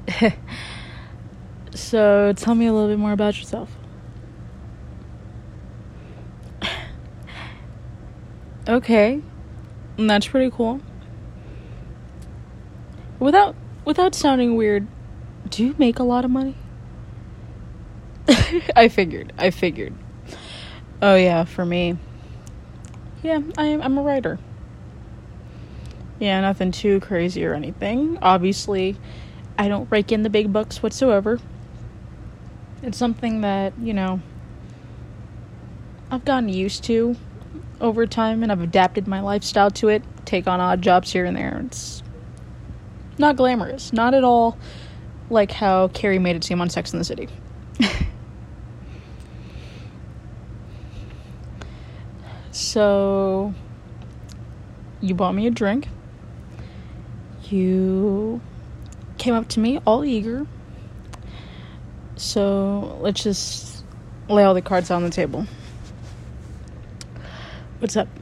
So, tell me a little bit more about yourself. Okay, that's pretty cool. Without sounding weird, do you make a lot of money? I figured. Oh yeah, for me. Yeah, I'm a writer. Yeah, nothing too crazy or anything. Obviously, I don't rake in the big bucks whatsoever. It's something that, I've gotten used to over time, and I've adapted my lifestyle to it. Take on odd jobs here and there. It's not glamorous. Not at all like how Carrie made it seem on Sex and the City. So, you bought me a drink. You came up to me all eager. So, let's just lay all the cards on the table. What's up?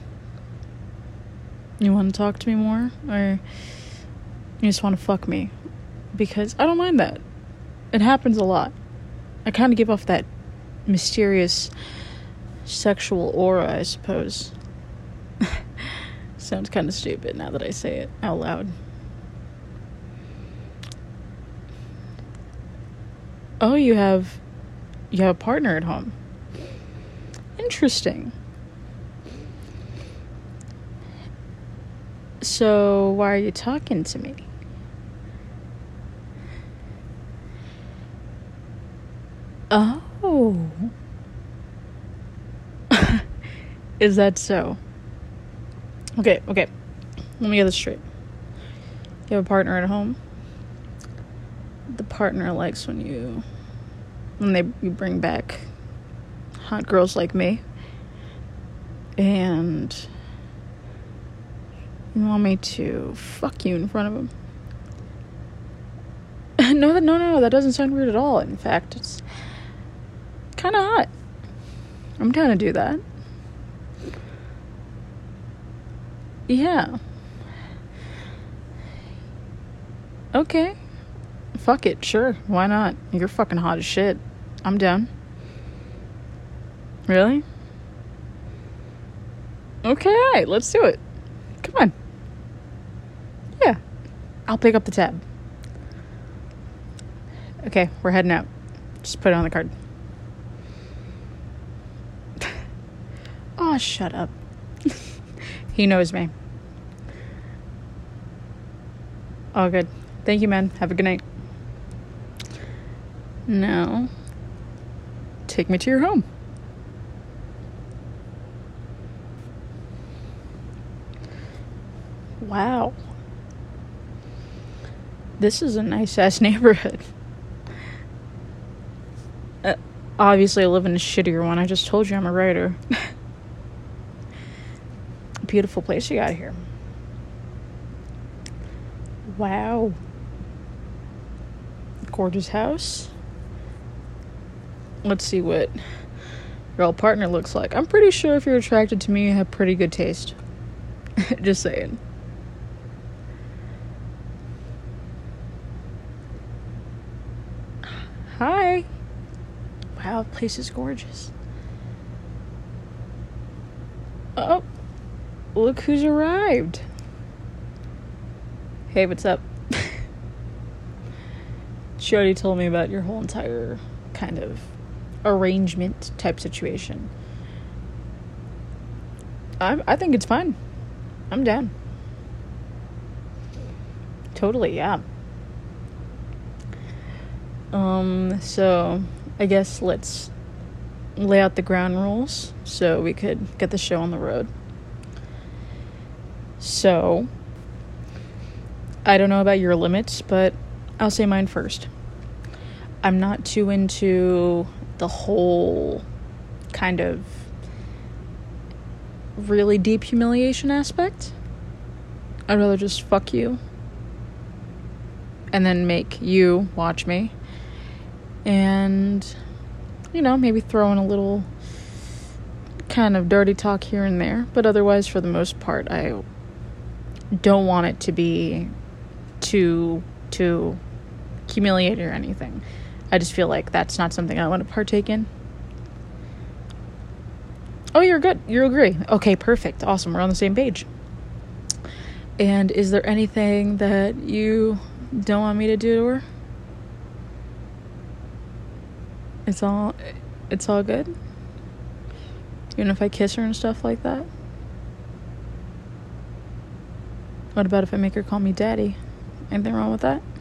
You want to talk to me more? Or you just want to fuck me? Because I don't mind that. It happens a lot. I kind of give off that mysterious sexual aura, I suppose. Sounds kind of stupid now that I say it out loud. Oh, you have a partner at home. Interesting. So, why are you talking to me? Oh. Is that so? Okay. Let me get this straight. You have a partner at home. The partner likes when you bring back hot girls like me. And you want me to fuck you in front of him. No, that doesn't sound weird at all. In fact, it's kind of hot. I'm down to do that. Yeah. Okay. Fuck it, sure. Why not? You're fucking hot as shit. I'm down. Really? Okay, alright, let's do it. Come on. Yeah. I'll pick up the tab. Okay, we're heading out. Just put it on the card. Oh, shut up. He knows me. All good. Thank you, man. Have a good night. Now, take me to your home. Wow. This is a nice-ass neighborhood. Obviously, I live in a shittier one. I just told you I'm a writer. Beautiful place you got here. Wow. Gorgeous house. Let's see what your old partner looks like. I'm pretty sure if you're attracted to me, you have pretty good taste. Just saying. Hi. Wow, the place is gorgeous. Oh, look who's arrived. Hey, what's up? She already told me about your whole entire kind of arrangement type situation. I think it's fine. I'm down. Totally, yeah. So I guess let's lay out the ground rules so we could get the show on the road. So, I don't know about your limits, but I'll say mine first. I'm not too into the whole kind of really deep humiliation aspect. I'd rather just fuck you and then make you watch me and, maybe throw in a little kind of dirty talk here and there, but otherwise, for the most part, I don't want it to be too humiliated or anything. I just feel like that's not something I want to partake in. Oh, you're good. You agree. Okay, perfect. Awesome. We're on the same page. And is there anything that you don't want me to do to her? It's all good? Even if I kiss her and stuff like that? What about if I make her call me daddy? Anything wrong with that?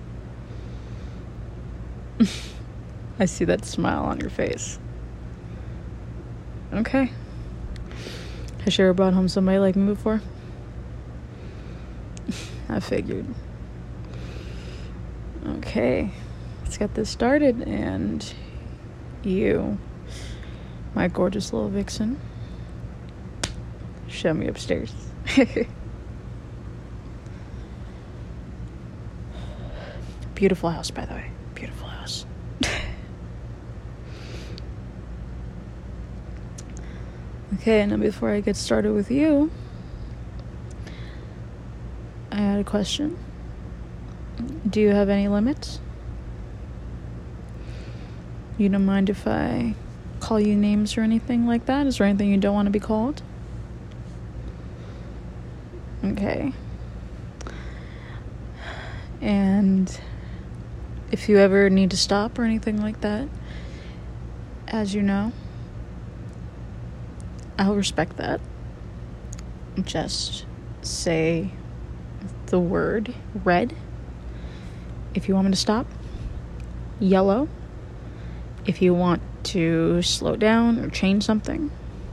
I see that smile on your face. Okay. Has you ever brought home somebody like me before? I figured. Okay. Let's get this started. And you, my gorgeous little vixen, show me upstairs. Beautiful house, by the way. Beautiful house. Okay, now before I get started with you, I had a question. Do you have any limits? You don't mind if I call you names or anything like that? Is there anything you don't want to be called? Okay. And if you ever need to stop or anything like that, as you know, I'll respect that. Just say the word red if you want me to stop. Yellow if you want to slow down or change something.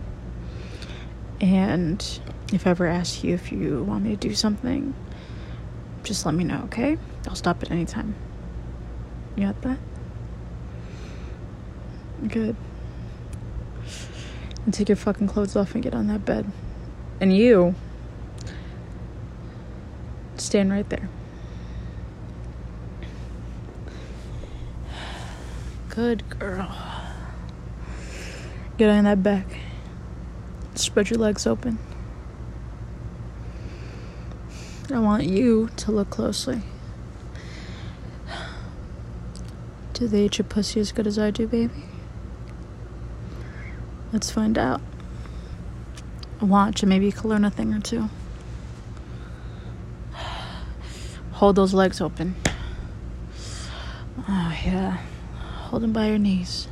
And if I ever ask you if you want me to do something, just let me know, okay? I'll stop at any time. You got that? Good. And take your fucking clothes off and get on that bed. And you, stand right there. Good girl. Get on that back. Spread your legs open. I want you to look closely. Do they eat your pussy as good as I do, baby? Let's find out. Watch, and maybe you can learn a thing or two. Hold those legs open. Oh, yeah. Hold them by your knees.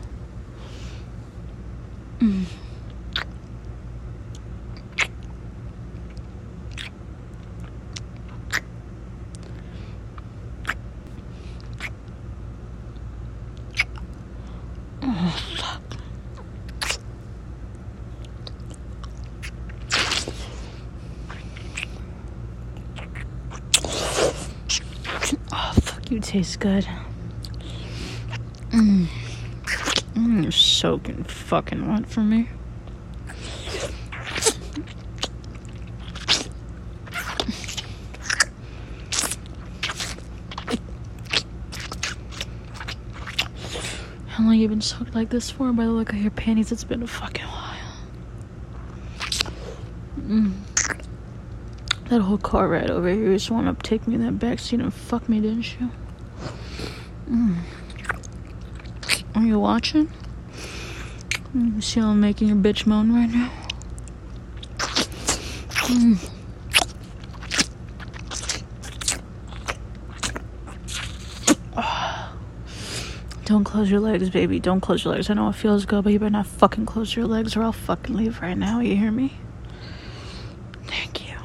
Oh, fuck. Oh, fuck, you taste good. You're soaking fucking wet for me. How long you been soaked like this for? By the look of your panties, it's been a fucking while. That whole car ride over here, you just want to take me in that backseat and fuck me, didn't you? Are you watching? You see how I'm making your bitch moan right now? Don't close your legs, baby. Don't close your legs. I know it feels good, but you better not fucking close your legs or I'll fucking leave right now. You hear me? Thank you.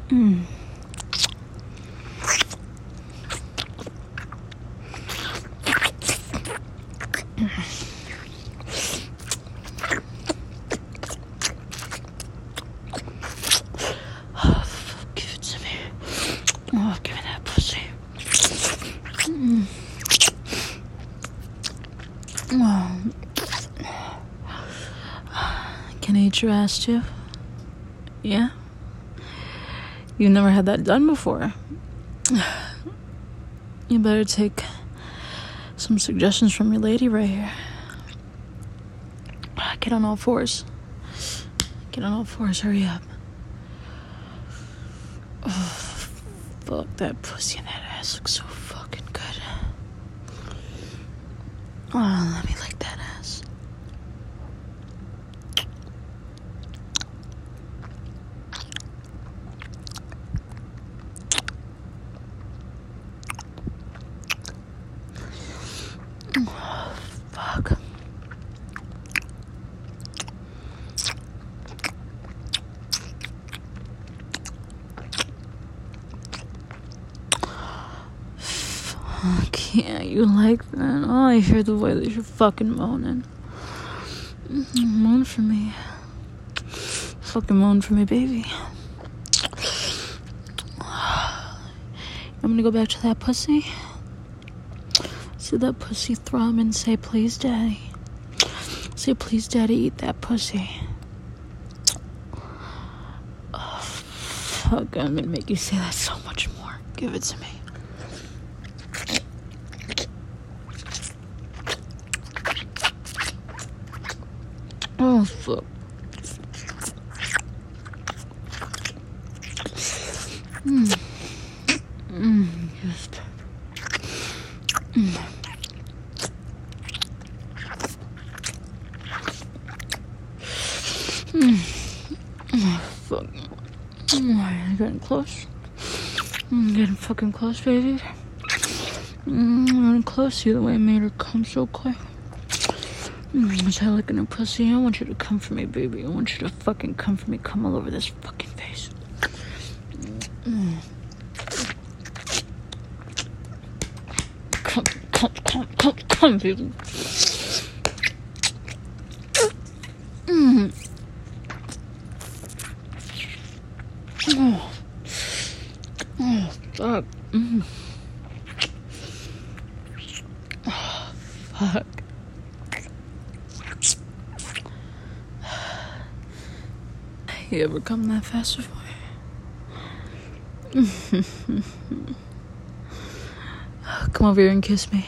Give it to me. Oh, give me that pussy. Can I eat your ass too? Yeah? You've never had that done before. You better take some suggestions from your lady right here. Get on all fours. Get on all fours, hurry up. Oh, fuck, that pussy and that ass looks so fucking good. Oh, let me lick that ass. Oh, fuck. Fuck yeah, you like that? Oh, I hear the way that you're fucking moaning. Moan for me. Fucking moan for me, baby. I'm gonna go back to that pussy. See that pussy thrum and say, please, daddy. Say, please, daddy, eat that pussy. Oh, fuck, I'm gonna make you say that so much more. Give it to me. Oh, fuck. Just. Oh, fuck. I'm getting close. I'm getting fucking close, baby. I'm getting close. See the way I made her come so quick. Was I licking a pussy? I want you to come for me, baby. I want you to fucking come for me. Come all over this fucking face. Come, baby. Oh, fuck. Oh, fuck. You ever come that fast before? Come over here and kiss me.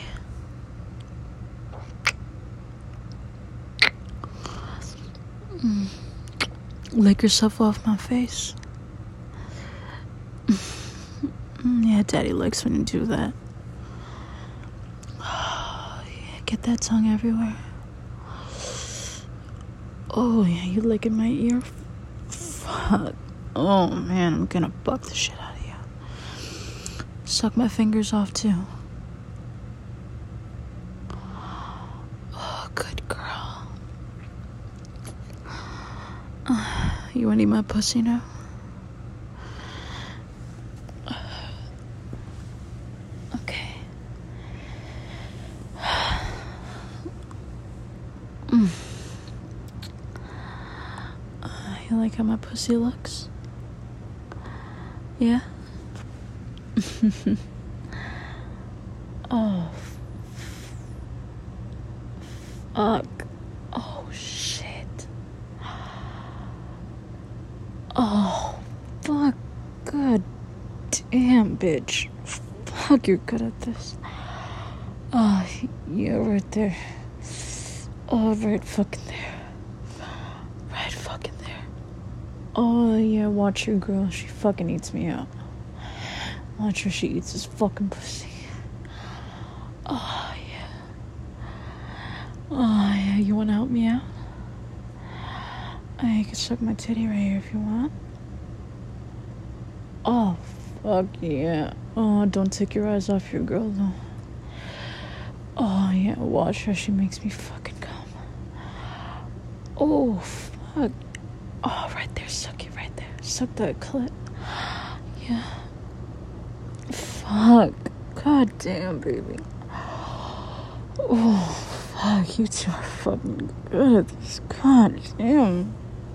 Lick yourself off my face. Yeah, daddy likes when you do that. Yeah, get that tongue everywhere. Oh, yeah, you licking my ear? Fuck. Oh, man, I'm gonna buck the shit out of you. Suck my fingers off, too. Oh, good girl. You wanna eat my pussy now? Okay. You like how my pussy looks? Yeah? Oh, fuck. Oh, shit. Oh, fuck. God damn, bitch. Fuck, you're good at this. Oh, yeah, right there. Oh, right fucking there. Right fucking there. Oh, yeah, watch your girl. She fucking eats me out. Watch her, she eats this fucking pussy. Oh, yeah. Oh, yeah, you wanna help me out? You can suck my titty right here if you want. Oh, fuck yeah. Oh, don't take your eyes off your girl, though. Oh, yeah, watch her. She makes me fucking come. Oh, fuck. Oh, right there. Suck it right there. Suck that clit. Yeah. Fuck. God damn, baby. Oh, fuck. You two are fucking good at this. God damn.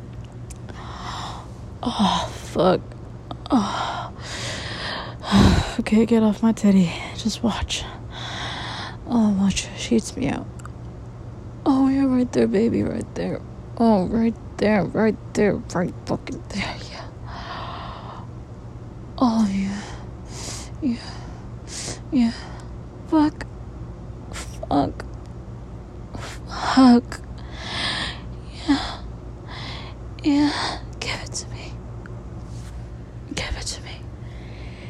Oh, fuck. Oh. Okay, get off my titty. Just watch. Oh, watch her. She eats me out. Oh, yeah, right there, baby. Right there. Oh, right there. Right there. Right fucking there. Yeah. Oh, yeah. Yeah. Yeah. Fuck. Fuck. Fuck. Yeah. Yeah. Give it to me. Give it to me.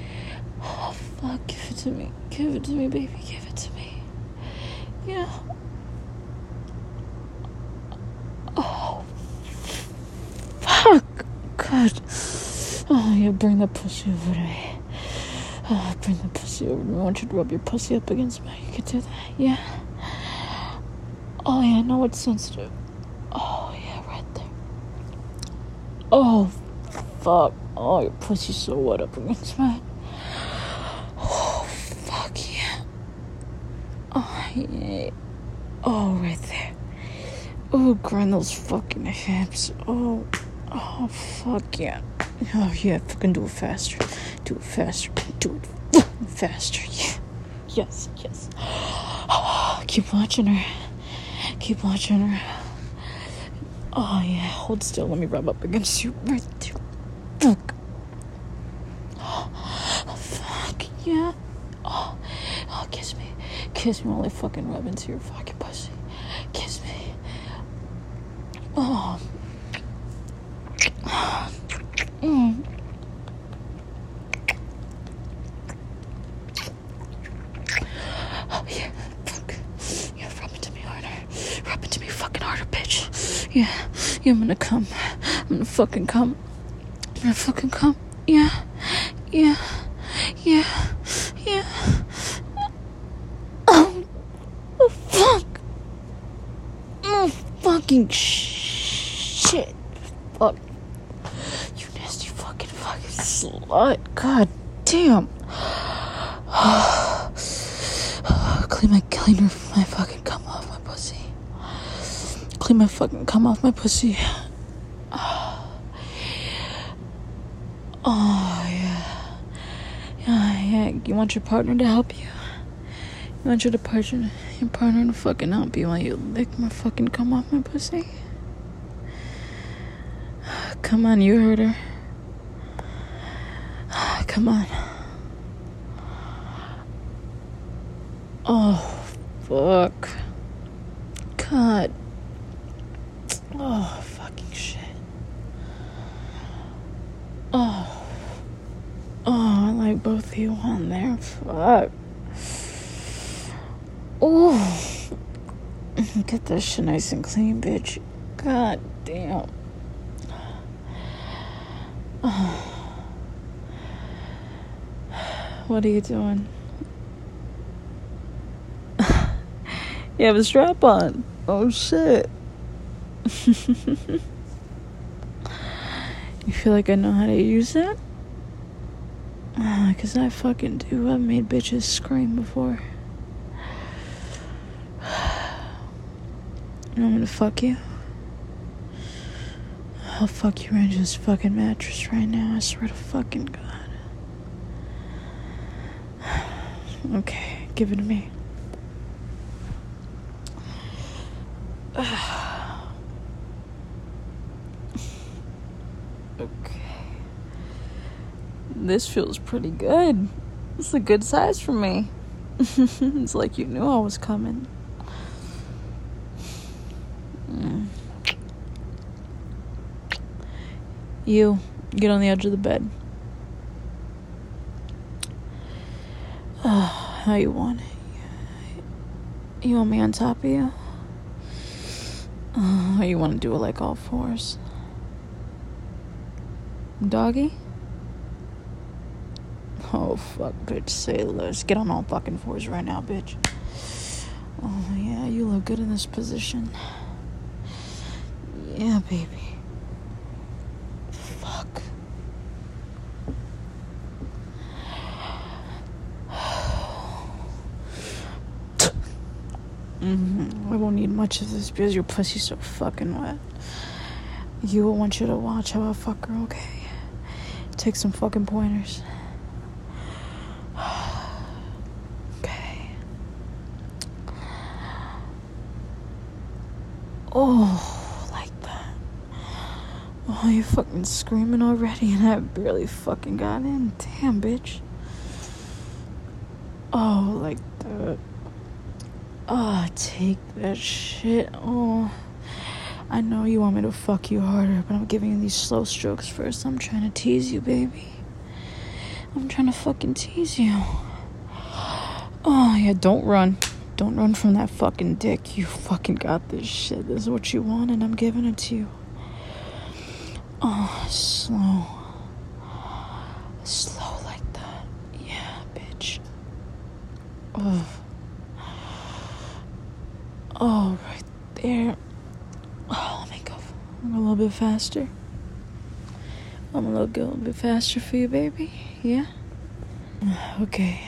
Oh, fuck. Give it to me. Give it to me, baby. Give it to me. Yeah. God. Oh, yeah, bring that pussy over to me. Oh, bring the pussy over to me. I want you to rub your pussy up against me. You can do that, yeah? Oh, yeah, I know it's sensitive. Oh, yeah, right there. Oh, fuck. Oh, your pussy's so wet up against mine. Oh, fuck, yeah. Oh, yeah. Oh, right there. Oh, grind those fucking hips. Oh, fuck, yeah. Oh, yeah, fucking do it faster. Do it faster. Do it fucking faster, yeah. Yes. Oh, keep watching her. Keep watching her. Oh, yeah, hold still. Let me rub up against you right there. Fuck. Oh, fuck, yeah. Oh, kiss me. Kiss me while I fucking rub into your fucking pussy. Kiss me. Oh. Mm. Oh, yeah. Fuck. Yeah, rub it to me harder. Rub it to me fucking harder, bitch. Yeah, I'm gonna come. I'm gonna fucking come. I'm gonna fucking come. Yeah. Oh, fuck. Oh, fucking shit. Fuck. You nasty fucking slut. God damn. Clean my fucking cum off my pussy. Clean my fucking cum off my pussy. Oh, yeah. Yeah. You want your partner to help you? You want your partner to fucking help you while you lick my fucking cum off my pussy? Come on, you heard her. Come on. Oh, fuck. God. Oh, fucking shit. Oh, I like both of you on there. Fuck. Oh. Get that shit nice and clean, bitch. God damn. Oh. What are you doing? You have a strap on. Oh, shit. You feel like I know how to use it? 'Cause I fucking do. I've made bitches scream before. You want me to fuck you? I'll fuck you into this fucking mattress right now. I swear to fucking God. Okay, give it to me. Okay. This feels pretty good. It's a good size for me. It's like you knew I was coming. You get on the edge of the bed. How you want it? You want me on top of you? Or you want to do it like all fours? Doggy? Oh, fuck, bitch. Say less. Get on all fucking fours right now, bitch. Oh, yeah, you look good in this position. Yeah, baby. Fuck. I won't need much of this because your pussy's so fucking wet. You want you to watch how I fuck her, okay? Take some fucking pointers. Okay. Oh, like that. Oh, you're fucking screaming already and I barely fucking got in. Damn, bitch. Oh, like that. Oh, take that shit. Oh, I know you want me to fuck you harder, but I'm giving you these slow strokes first. I'm trying to tease you, baby. I'm trying to fucking tease you. Oh, yeah, don't run. Don't run from that fucking dick. You fucking got this shit. This is what you want, and I'm giving it to you. Oh, slow. Slow like that. Yeah, bitch. Oh. Oh, right there. Oh, let me go a little bit faster. I'm a little bit faster for you, baby. Yeah? Okay.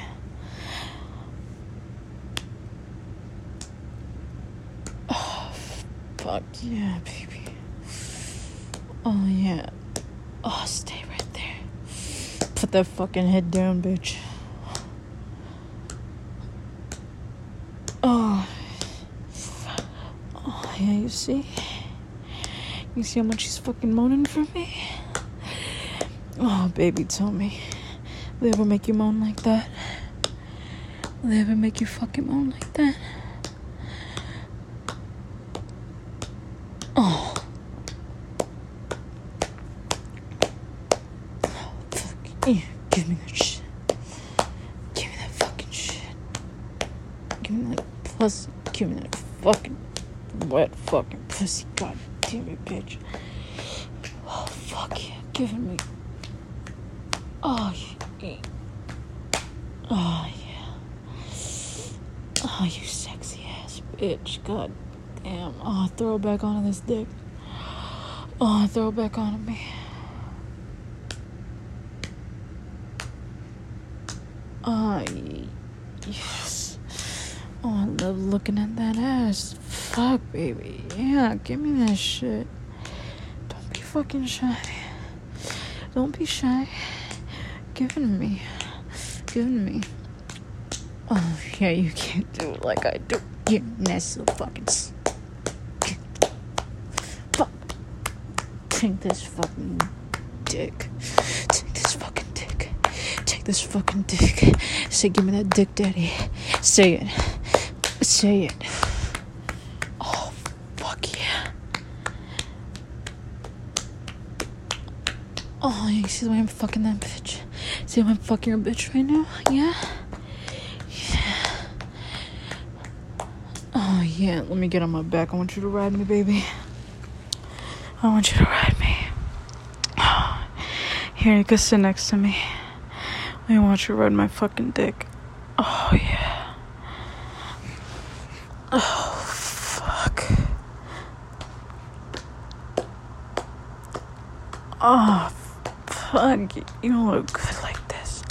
Oh, fuck yeah, baby. Oh, yeah. Oh, stay right there. Put that fucking head down, bitch. Oh. Oh, yeah, you see? You see how much he's fucking moaning for me? Oh, baby, tell me. Will they ever make you moan like that? Will they ever make you fucking moan like that? Oh. Oh, fuck. Yeah, give me that shit. Give me that fucking shit. Give me that pussy. Give me that fucking wet fucking pussy. God damn it, bitch. Oh, fuck yeah. Give it me. Oh, yeah. Oh, yeah. Oh, you sexy ass bitch. God damn. Oh, throw it back onto this dick. Oh, throw it back onto me. Oh, yes. Oh, I love looking at that ass. Fuck, baby. Yeah, give me that shit. Don't be fucking shy. Don't be shy. Give it to me. Give it to me. Oh, yeah, you can't do it like I do. You're nasty little fucking... Fuck. Take this fucking dick. Take this fucking dick. Take this fucking dick. Say, give me that dick, daddy. Say it. Say it. Oh, fuck yeah. Oh, you see the way I'm fucking that bitch? See how I'm fucking a bitch right now? Yeah? Yeah. Oh, yeah. Let me get on my back. I want you to ride me, baby. I want you to ride me. Oh, here, you can sit next to me. I want you to ride my fucking dick. Oh, yeah. Oh, fuck. Oh, fuck. You look good like this.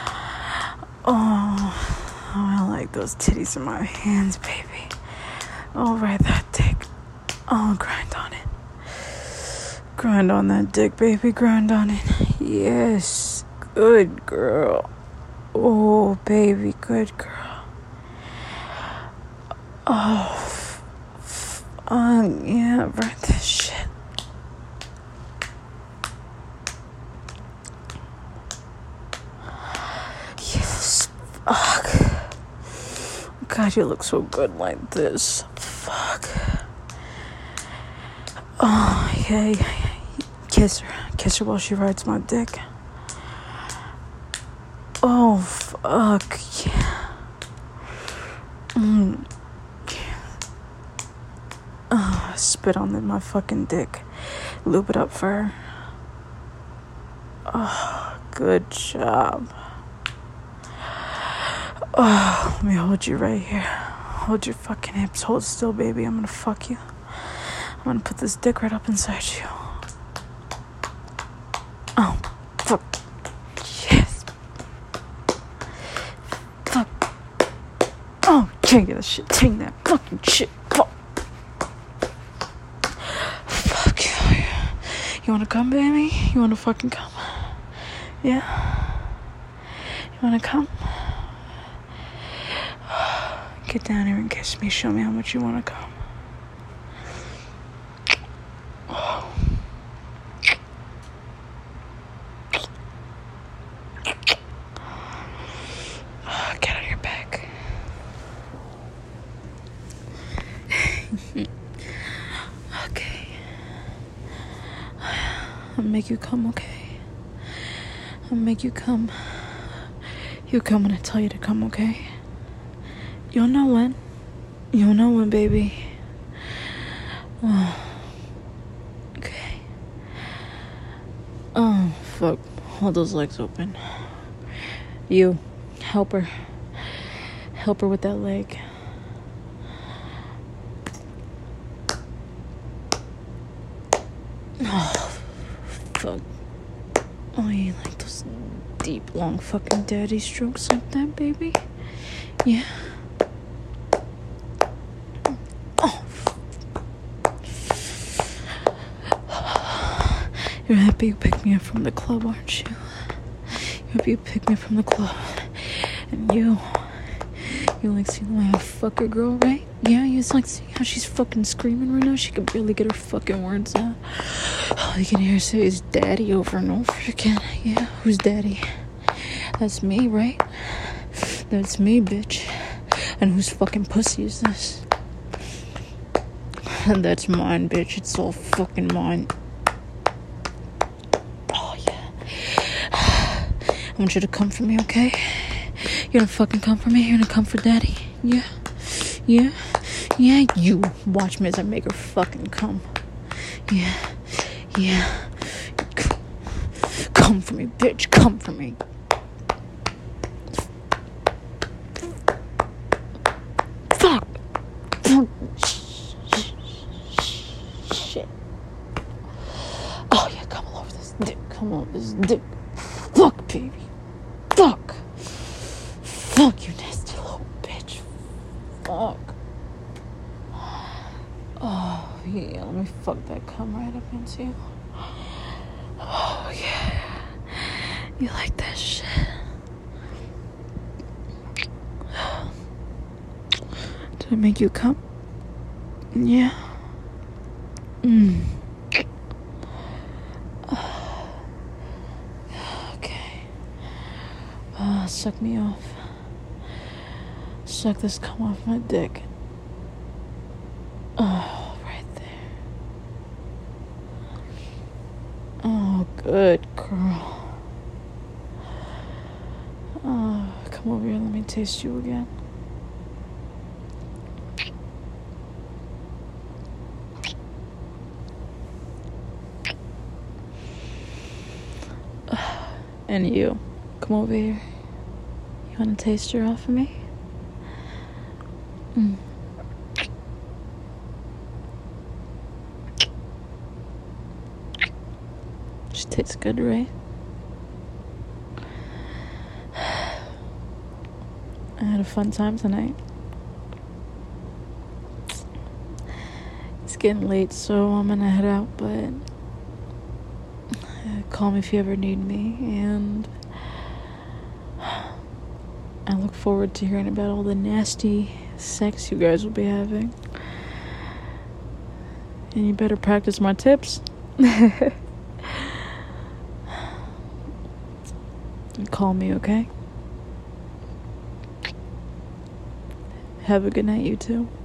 Oh, I like those titties in my hands, baby. Oh, ride that dick. Oh, grind on it. Grind on that dick, baby. Grind on it. Yes. Good girl. Oh, baby. Good girl. Oh, yeah. Ride this shit. Yes. Fuck. God, you look so good like this. Fuck. Oh, yeah. Kiss her. Kiss her while she rides my dick. Oh, fuck. Yeah. Oh, spit on my fucking dick. Lube it up for her. Oh, good job. Oh, let me hold you right here. Hold your fucking hips. Hold still, baby. I'm gonna fuck you. I'm gonna put this dick right up inside you. Oh, fuck. Yes. Fuck. Oh, take that shit. Take that fucking shit. Fuck. Fuck yeah. You wanna come, baby? You wanna fucking come? Yeah? You wanna come? Get down here and kiss me. Show me how much you wanna come. Get on your back. Okay. I'll make you come, okay? I'll make you come. You come when I tell you to come, okay? You'll know when. You'll know when, baby. Oh. Okay. Oh, fuck. Hold those legs open. You, help her. Help her with that leg. Oh, fuck. Oh, you like those deep, long fucking daddy strokes like that, baby? Yeah. Oh. You're happy you picked me up from the club, aren't you? You're happy you picked me up from the club. And you like seeing the way I fuck a girl, right? Yeah, you just like seeing how she's fucking screaming right now. She can barely get her fucking words out. All you can hear her say is daddy over and over again. Yeah, who's daddy? That's me, right? That's me, bitch. And whose fucking pussy is this? And that's mine, bitch. It's all fucking mine. Oh, yeah. I want you to come for me, okay? You're gonna fucking come for me? You're gonna come for daddy? Yeah? Yeah? Yeah, you. Watch me as I make her fucking come. Yeah. Yeah. Come for me, bitch. Come for me. Fuck. Shit. Oh, yeah, come all over this dick. Come on, this dick. Fuck, baby. Fuck. Fuck, you nasty little bitch. Fuck. Oh, yeah, let me fuck that cum right up into you. Oh, yeah. You like that shit? Did it make you come? Yeah. Okay. Suck me off. Suck this cum off my dick. Oh, right there. Oh, good girl. Oh, come over here. Let me taste you again. And you, come over here. You want to taste her off of me? She tastes good, right? I had a fun time tonight. It's getting late, so I'm gonna head out, but call me if you ever need me, and I look forward to hearing about all the nasty sex you guys will be having. And you better practice my tips. Call me, okay? Have a good night, you two.